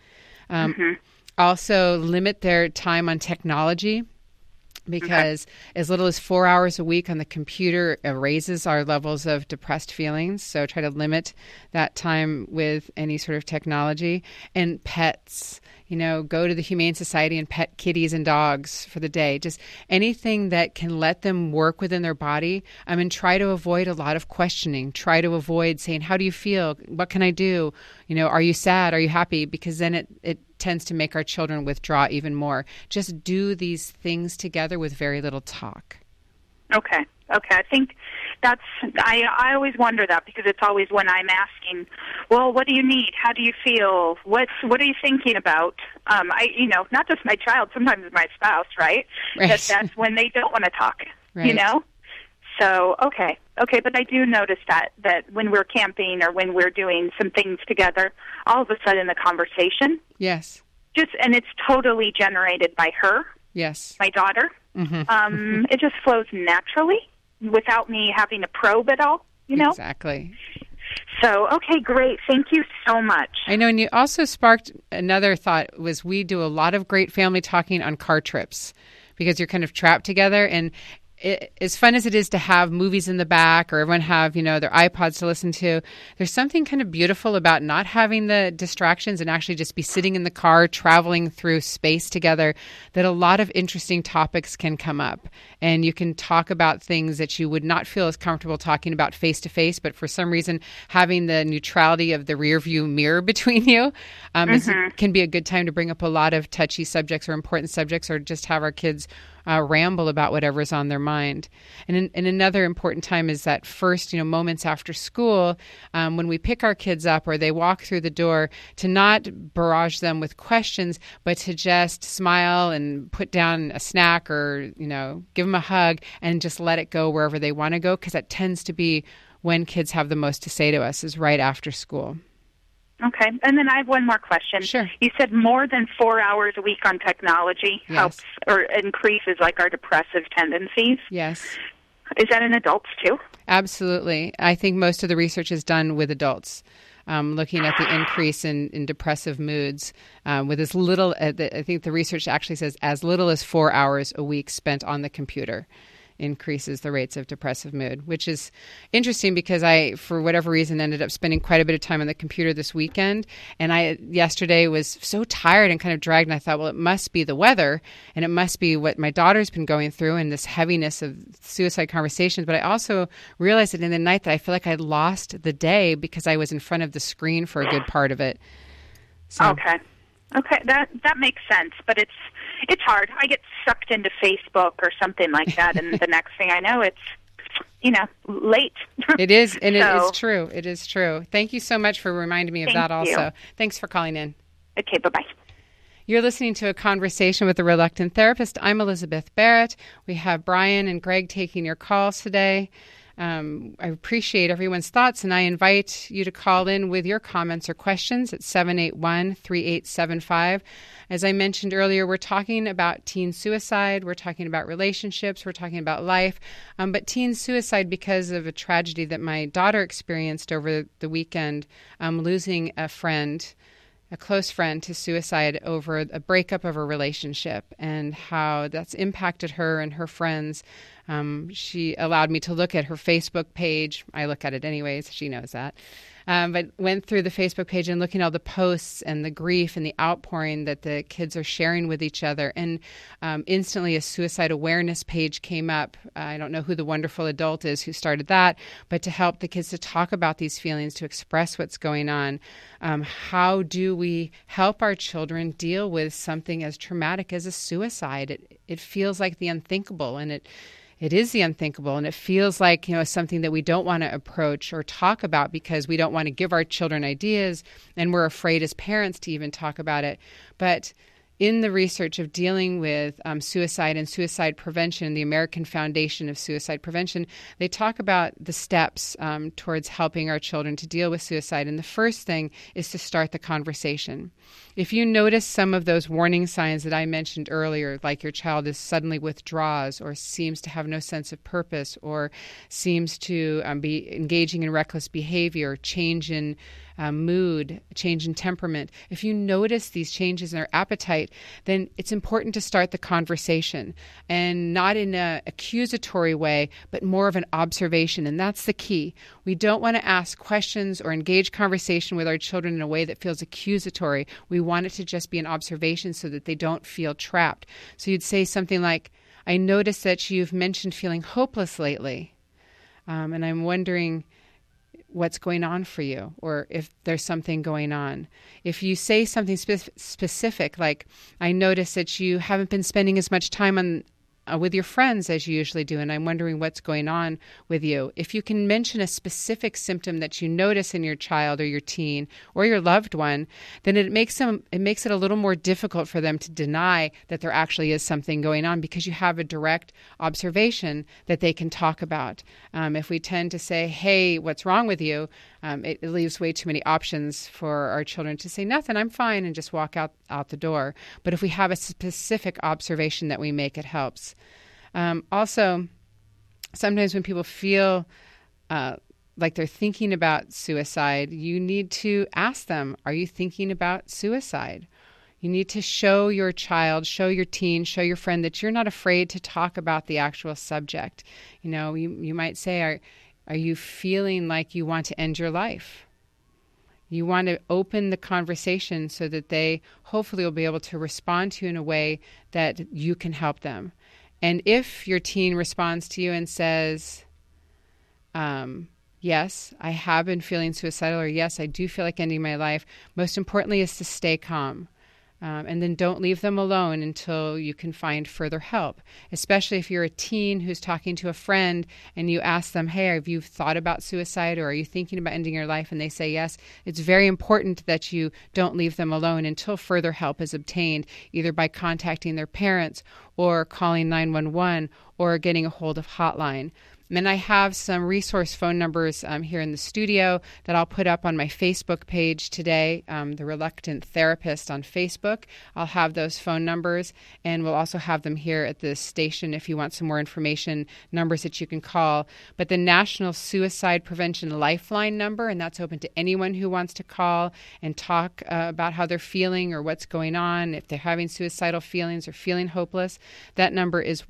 Also, limit their time on technology, because as little as 4 hours a week on the computer raises our levels of depressed feelings. So try to limit that time with any sort of technology. And pets, go to the Humane Society and pet kitties and dogs for the day. Just anything that can let them work within their body. And try to avoid a lot of questioning. Try to avoid saying, "How do you feel? What can I do? Are you sad? Are you happy?" Because then it tends to make our children withdraw even more. Just do these things together with very little talk. Okay. I think I always wonder that, because it's always when I'm asking, well, what do you need? How do you feel? What are you thinking about? Not just my child, sometimes my spouse, right? That's when they don't want to talk, right. So, okay, but I do notice that when we're camping or when we're doing some things together, all of a sudden the conversation, yes, and it's totally generated by her, yes, my daughter, It just flows naturally without me having to probe at all, you know? Exactly. So, okay, great. Thank you so much. I know, and you also sparked another thought, was we do a lot of great family talking on car trips because you're kind of trapped together. And as fun as it is to have movies in the back or everyone have, you know, their iPods to listen to, there's something kind of beautiful about not having the distractions and actually just be sitting in the car, traveling through space together, that a lot of interesting topics can come up. And you can talk about things that you would not feel as comfortable talking about face to face, but for some reason, having the neutrality of the rear view mirror between you can be a good time to bring up a lot of touchy subjects or important subjects, or just have our kids ramble about whatever's on their mind. And another important time is that first, moments after school, when we pick our kids up or they walk through the door, to not barrage them with questions, but to just smile and put down a snack or, give them a hug and just let it go wherever they want to go, because that tends to be when kids have the most to say to us, is right after school. Okay. And then I have one more question. Sure. You said more than 4 hours a week on technology helps or increases like our depressive tendencies. Yes. Is that in adults too? Absolutely. I think most of the research is done with adults, looking at the increase in depressive moods with as little, I think the research actually says as little as 4 hours a week spent on the computer increases the rates of depressive mood, which is interesting because I, for whatever reason, ended up spending quite a bit of time on the computer this weekend. And I yesterday was so tired and kind of dragged, and I thought, well, it must be the weather and it must be what my daughter's been going through and this heaviness of suicide conversations. But I also realized that in the night that I feel like I lost the day because I was in front of the screen for a good part of it. So, Okay, that makes sense, but it's hard. I get sucked into Facebook or something like that, and the next thing I know, it's late. It is, and it is true. It is true. Thank you so much for reminding me of that also. Thanks for calling in. Okay, bye-bye. You're listening to A Conversation with a Reluctant Therapist. I'm Elizabeth Barrett. We have Brian and Greg taking your calls today. I appreciate everyone's thoughts, and I invite you to call in with your comments or questions at 781-3875. As I mentioned earlier, we're talking about teen suicide, we're talking about relationships, we're talking about life, but teen suicide because of a tragedy that my daughter experienced over the weekend, losing a close friend to suicide over a breakup of a relationship, and how that's impacted her and her friends. She allowed me to look at her Facebook page. I look at it anyways. She knows that. But went through the Facebook page and looking at all the posts and the grief and the outpouring that the kids are sharing with each other. And instantly a suicide awareness page came up. I don't know who the wonderful adult is who started that, but to help the kids to talk about these feelings, to express what's going on. How do we help our children deal with something as traumatic as a suicide? It feels like the unthinkable, and it is the unthinkable, and it feels like, something that we don't want to approach or talk about because we don't want to give our children ideas, and we're afraid as parents to even talk about it. But in the research of dealing with suicide and suicide prevention, the American Foundation of Suicide Prevention, they talk about the steps towards helping our children to deal with suicide. And the first thing is to start the conversation. If you notice some of those warning signs that I mentioned earlier, like your child is suddenly withdraws or seems to have no sense of purpose or seems to be engaging in reckless behavior, change in mood, change in temperament, if you notice these changes in their appetite, then it's important to start the conversation, and not in an accusatory way, but more of an observation. And that's the key. We don't want to ask questions or engage conversation with our children in a way that feels accusatory. We want it to just be an observation so that they don't feel trapped. So you'd say something like, I noticed that you've mentioned feeling hopeless lately, and I'm wondering what's going on for you, or if there's something going on. If you say something specific, like, I notice that you haven't been spending as much time with your friends as you usually do, and I'm wondering what's going on with you. If you can mention a specific symptom that you notice in your child or your teen or your loved one, then it makes it a little more difficult for them to deny that there actually is something going on, because you have a direct observation that they can talk about. If we tend to say, hey, what's wrong with you? It leaves way too many options for our children to say, nothing, I'm fine, and just walk out the door. But if we have a specific observation that we make, it helps. Also, sometimes when people feel like they're thinking about suicide, you need to ask them, are you thinking about suicide? You need to show your child, show your teen, show your friend that you're not afraid to talk about the actual subject. You know, you might say, are you feeling like you want to end your life? You want to open the conversation so that they hopefully will be able to respond to you in a way that you can help them. And if your teen responds to you and says, yes, I have been feeling suicidal, or yes, I do feel like ending my life, most importantly is to stay calm. And then don't leave them alone until you can find further help, especially if you're a teen who's talking to a friend and you ask them, hey, have you thought about suicide, or are you thinking about ending your life? And they say yes. It's very important that you don't leave them alone until further help is obtained, either by contacting their parents or calling 911 or getting a hold of hotline. And I have some resource phone numbers here in the studio that I'll put up on my Facebook page today, The Reluctant Therapist on Facebook. I'll have those phone numbers, and we'll also have them here at the station if you want some more information, numbers that you can call. But the National Suicide Prevention Lifeline number, and that's open to anyone who wants to call and talk about how they're feeling or what's going on, if they're having suicidal feelings or feeling hopeless. That number is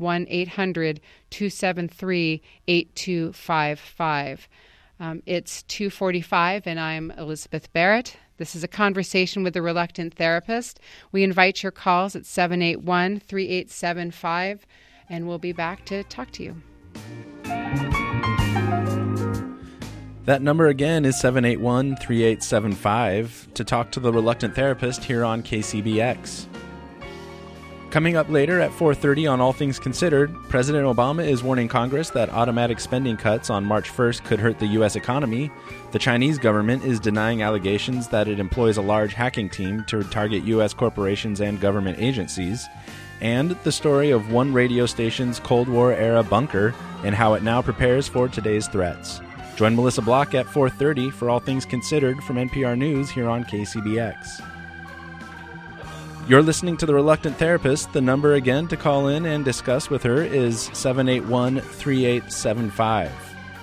1-800-273-8255. It's 2:45, and I'm Elizabeth Barrett. This is a conversation with the Reluctant Therapist. We invite your calls at 781-3875, and we'll be back to talk to you. That number again is 781-3875 to talk to the Reluctant Therapist here on KCBX. Coming up later at 4:30 on All Things Considered, President Obama is warning Congress that automatic spending cuts on March 1st could hurt the U.S. economy. The Chinese government is denying allegations that it employs a large hacking team to target U.S. corporations and government agencies. And the story of one radio station's Cold War-era bunker and how it now prepares for today's threats. Join Melissa Block at 4:30 for All Things Considered from NPR News here on KCBX. You're listening to The Reluctant Therapist. The number again to call in and discuss with her is 781-3875.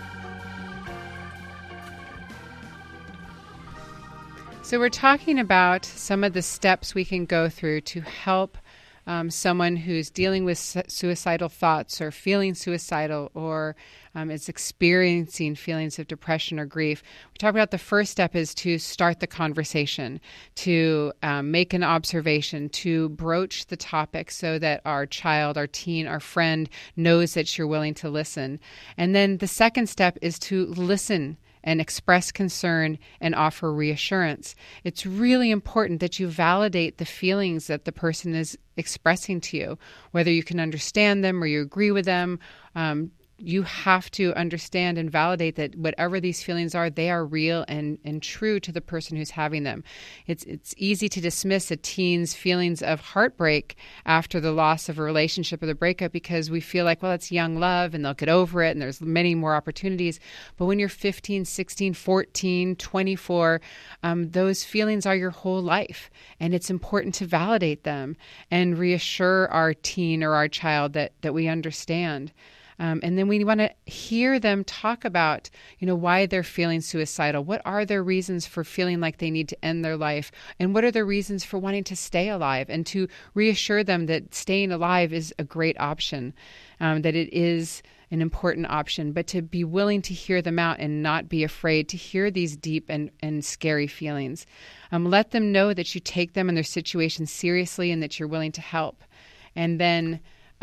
So we're talking about some of the steps we can go through to help someone who's dealing with suicidal thoughts or feeling suicidal or is experiencing feelings of depression or grief. We talk about the first step is to start the conversation, to make an observation, to broach the topic so that our child, our teen, our friend knows that you're willing to listen. And then the second step is to listen and express concern and offer reassurance. It's really important that you validate the feelings that the person is expressing to you, whether you can understand them or you agree with them. You have to understand and validate that whatever these feelings are, they are real and true to the person who's having them. It's easy to dismiss a teen's feelings of heartbreak after the loss of a relationship or the breakup because we feel like, well, it's young love and they'll get over it and there's many more opportunities. But when you're 15, 16, 14, 24, those feelings are your whole life. And it's important to validate them and reassure our teen or our child that we understand. And then we want to hear them talk about, why they're feeling suicidal. What are their reasons for feeling like they need to end their life? And what are their reasons for wanting to stay alive? And to reassure them that staying alive is a great option, that it is an important option, but to be willing to hear them out and not be afraid to hear these deep and scary feelings. Let them know that you take them and their situation seriously and that you're willing to help. And then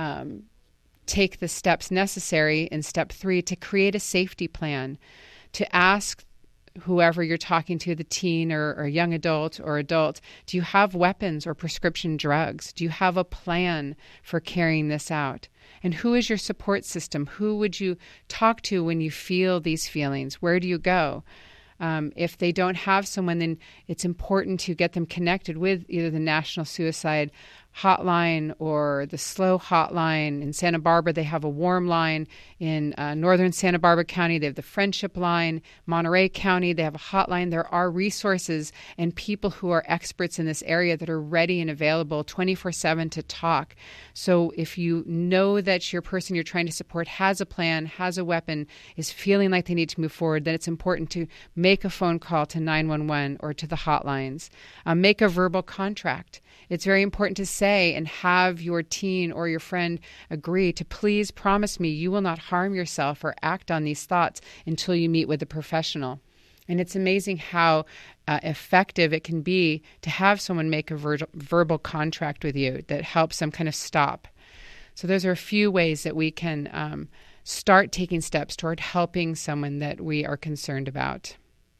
take the steps necessary in step 3 to create a safety plan, to ask whoever you're talking to, the teen or young adult or adult, do you have weapons or prescription drugs? Do you have a plan for carrying this out? And who is your support system? Who would you talk to when you feel these feelings? Where do you go? If they don't have someone, then it's important to get them connected with either the National Suicide hotline or the slow hotline. In Santa Barbara, they have a warm line. In northern Santa Barbara County, they have the friendship line. Monterey County, they have a hotline. There are resources and people who are experts in this area that are ready and available 24/7 to talk. So if you know that your person you're trying to support has a plan, has a weapon, is feeling like they need to move forward, then it's important to make a phone call to 911 or to the hotlines. Make a verbal contract. It's very important to say and have your teen or your friend agree to please promise me you will not harm yourself or act on these thoughts until you meet with a professional. And it's amazing how effective it can be to have someone make a verbal contract with you that helps them kind of stop. So those are a few ways that we can start taking steps toward helping someone that we are concerned about.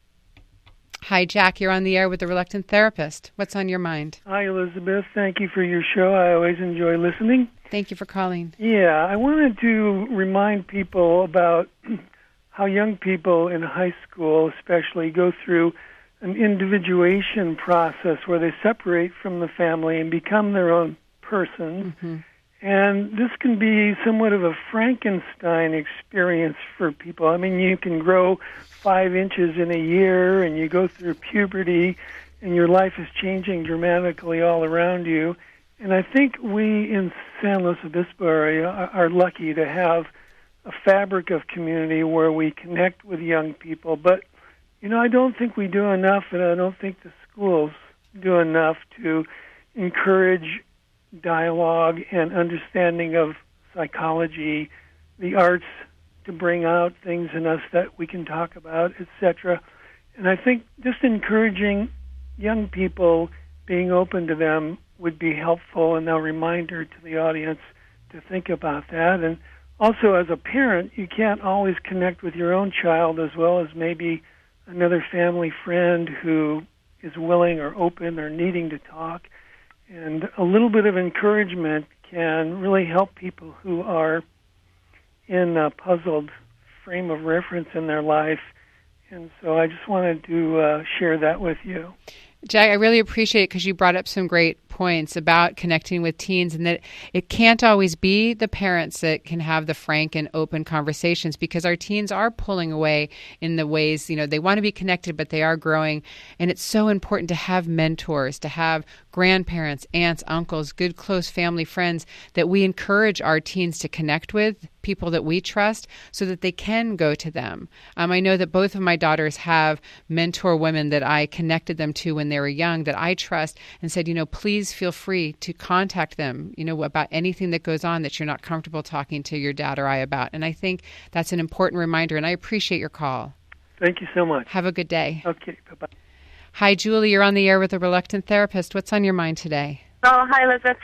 Hi, Jack. You're on the air with The Reluctant Therapist. What's on your mind? Hi, Elizabeth. Thank you for your show. I always enjoy listening. Thank you for calling. Yeah, I wanted to remind people about how young people in high school especially go through an individuation process where they separate from the family and become their own person. Mm-hmm. And this can be somewhat of a Frankenstein experience for people. I mean, you can grow 5 inches in a year, and you go through puberty, and your life is changing dramatically all around you. And I think we in San Luis Obispo area are lucky to have a fabric of community where we connect with young people. But, you know, I don't think we do enough, and I don't think the schools do enough to encourage dialogue and understanding of psychology, the arts, to bring out things in us that we can talk about, etc. And I think just encouraging young people, being open to them, would be helpful, and a reminder to the audience to think about that. And also, as a parent, you can't always connect with your own child as well as maybe another family friend who is willing or open or needing to talk. And a little bit of encouragement can really help people who are in a puzzled frame of reference in their life. And so I just wanted to share that with you. Jack, I really appreciate it because you brought up some great points about connecting with teens, and that it can't always be the parents that can have the frank and open conversations, because our teens are pulling away in the ways, you know, they want to be connected, but they are growing. And it's so important to have mentors, to have grandparents, aunts, uncles, good close family friends that we encourage our teens to connect with, people that we trust, so that they can go to them. I know that both of my daughters have mentor women that I connected them to when they were young that I trust, and said, you know, please feel free to contact them, you know, about anything that goes on that you're not comfortable talking to your dad or I about. And I think that's an important reminder, and I appreciate your call. Thank you so much. Have a good day. Okay, bye-bye. Hi, Julie. You're on the air with The Reluctant Therapist. What's on your mind today? Oh, hi, Elizabeth.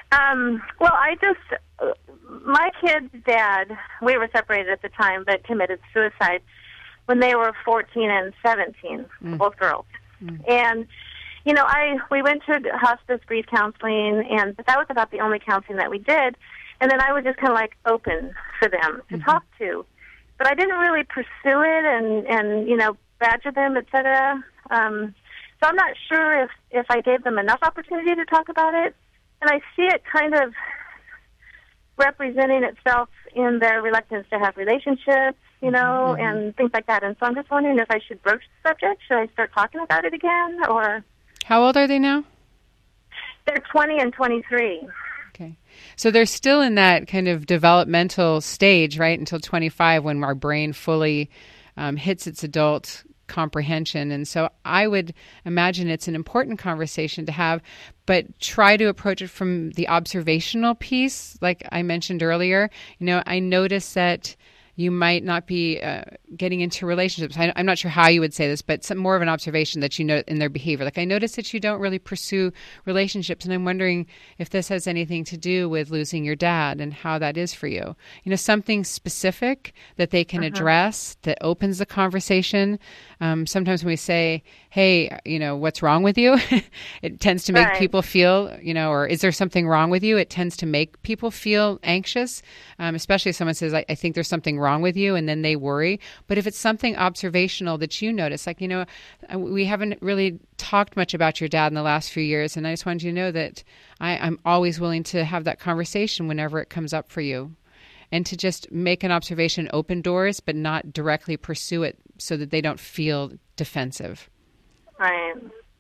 My kid's dad, we were separated at the time, but committed suicide when they were 14 and 17, both girls. And, you know, we went to hospice grief counseling, but that was about the only counseling that we did. And then I was just kind of like open for them to talk to. But I didn't really pursue it and you know, badger them, et cetera. So I'm not sure if I gave them enough opportunity to talk about it. And I see it kind of representing itself in their reluctance to have relationships, you know, and things like that. And so I'm just wondering if I should broach the subject. Should I start talking about it again? Or how old are they now? They're 20 and 23. Okay. So they're still in that kind of developmental stage, right, until 25, when our brain fully hits its adult comprehension. And so I would imagine it's an important conversation to have, but try to approach it from the observational piece. Like I mentioned earlier, you know, I notice that you might not be getting into relationships. I'm not sure how you would say this, but some more of an observation that you know in their behavior. Like I notice that you don't really pursue relationships, and I'm wondering if this has anything to do with losing your dad and how that is for you. You know, something specific that they can address that opens the conversation. Sometimes when we say, hey, you know, what's wrong with you? It tends to make people feel, you know, or is there something wrong with you? It tends to make people feel anxious, especially if someone says, I think there's something wrong with you, and then they worry. But if it's something observational that you notice, like, we haven't really talked much about your dad in the last few years, and I just wanted you to know that I'm always willing to have that conversation whenever it comes up for you. And to just make an observation, open doors, but not directly pursue it so that they don't feel defensive. Right.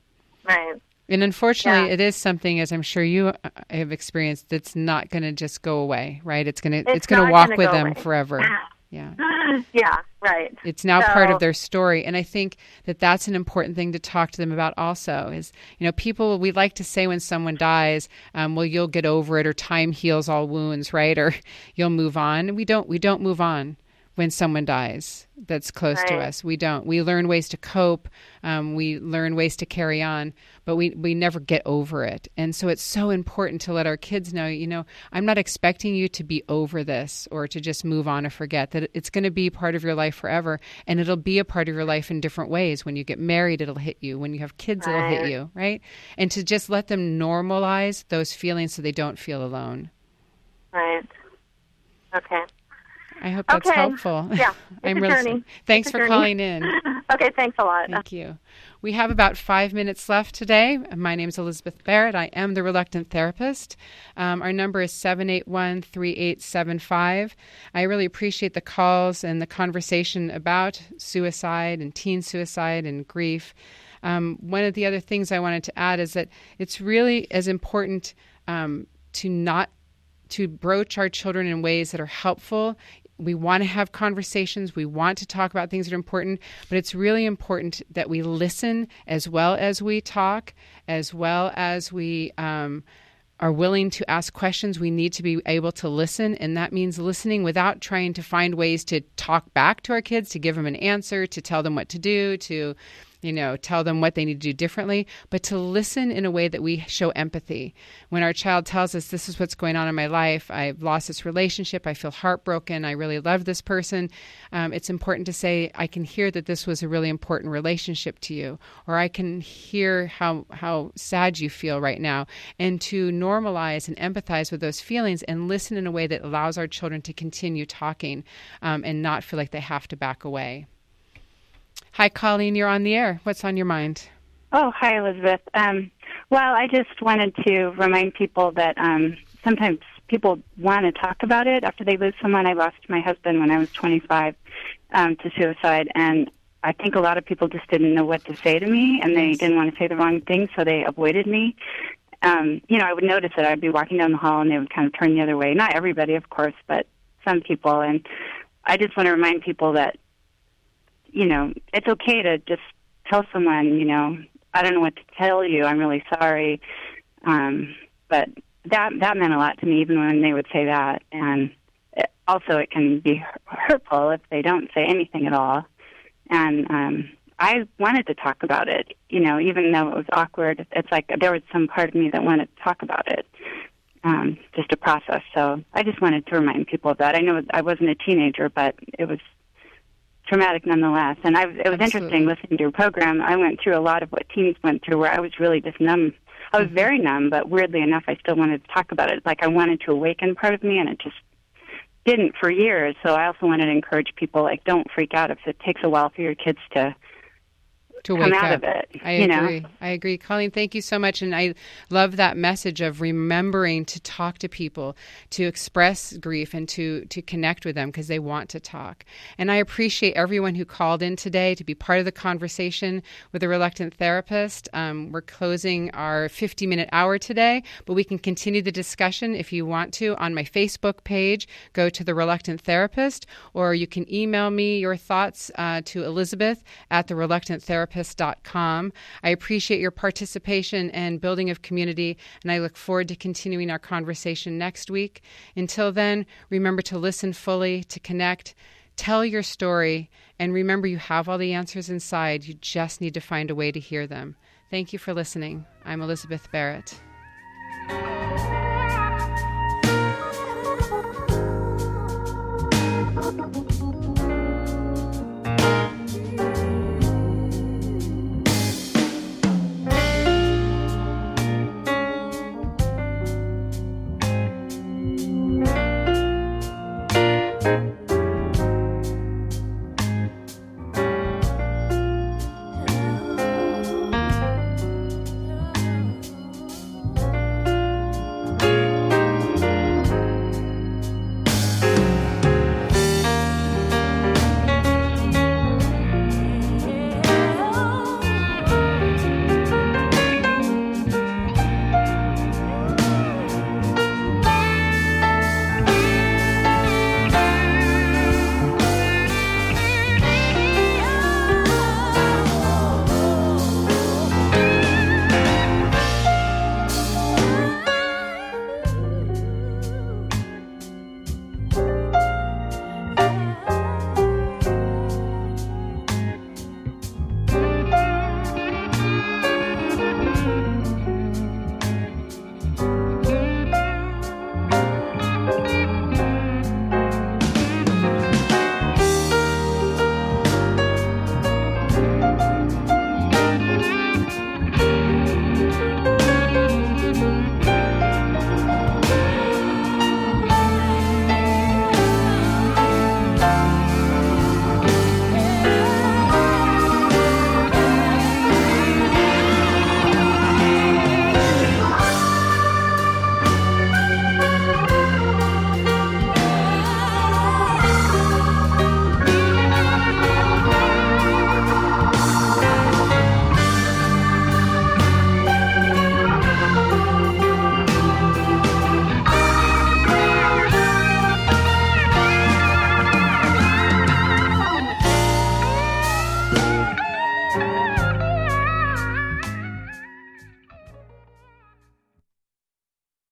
And unfortunately, it is something, as I'm sure you have experienced, that's not going to just go away, right? It's going to walk with them forever. Yeah. Yeah, right. It's now part of their story. And I think that that's an important thing to talk to them about also is, people, we like to say when someone dies, well, you'll get over it, or time heals all wounds, right? Or you'll move on. And we don't move on when someone dies that's close to us. We don't. We learn ways to cope. We learn ways to carry on, but we never get over it. And so it's so important to let our kids know, I'm not expecting you to be over this or to just move on or forget, that it's going to be part of your life forever. And it'll be a part of your life in different ways. When you get married, it'll hit you. When you have kids, it'll hit you, right? And to just let them normalize those feelings so they don't feel alone. Right. Okay. I hope that's helpful. Yeah, I'm really. Thanks for calling in. Okay, thanks a lot. Thank you. We have about 5 minutes left today. My name is Elizabeth Barrett. I am the Reluctant Therapist. Our number is 781-3875. I really appreciate the calls and the conversation about suicide and teen suicide and grief. One of the other things I wanted to add is that it's really as important to broach our children in ways that are helpful. We want to have conversations. We want to talk about things that are important, but it's really important that we listen as well as we talk, as well as we are willing to ask questions. We need to be able to listen, and that means listening without trying to find ways to talk back to our kids, to give them an answer, to tell them what to do, to tell them what they need to do differently, but to listen in a way that we show empathy. When our child tells us, this is what's going on in my life, I've lost this relationship, I feel heartbroken, I really love this person, it's important to say, I can hear that this was a really important relationship to you, or I can hear how sad you feel right now, and to normalize and empathize with those feelings and listen in a way that allows our children to continue talking and not feel like they have to back away. Hi, Colleen, you're on the air. What's on your mind? Oh, hi, Elizabeth. Well, I just wanted to remind people that sometimes people want to talk about it after they lose someone. I lost my husband when I was 25 to suicide, and I think a lot of people just didn't know what to say to me, and they didn't want to say the wrong thing, so they avoided me. I would notice that I'd be walking down the hall, and they would kind of turn the other way. Not everybody, of course, but some people. And I just want to remind people that it's okay to just tell someone, I don't know what to tell you. I'm really sorry. But that meant a lot to me, even when they would say that. And it can be hurtful if they don't say anything at all. And I wanted to talk about it, even though it was awkward. It's like there was some part of me that wanted to talk about it, just a process. So I just wanted to remind people of that. I know I wasn't a teenager, but it was traumatic nonetheless. And it was interesting listening to your program. I went through a lot of what teens went through, where I was really just numb. I was very numb, but weirdly enough, I still wanted to talk about it. Like I wanted to awaken part of me, and it just didn't for years. So I also wanted to encourage people, don't freak out if it takes a while for your kids to come out of it. I agree. Colleen, thank you so much. And I love that message of remembering to talk to people, to express grief, and to connect with them because they want to talk. And I appreciate everyone who called in today to be part of the conversation with the Reluctant Therapist. We're closing our 50-minute hour today, but we can continue the discussion if you want to on my Facebook page. Go to the Reluctant Therapist, or you can email me your thoughts to Elizabeth@thereluctanttherapist.com. I appreciate your participation and building of community, and I look forward to continuing our conversation next week. Until then, remember to listen fully, to connect, tell your story, and remember you have all the answers inside. You just need to find a way to hear them. Thank you for listening. I'm Elizabeth Barrett.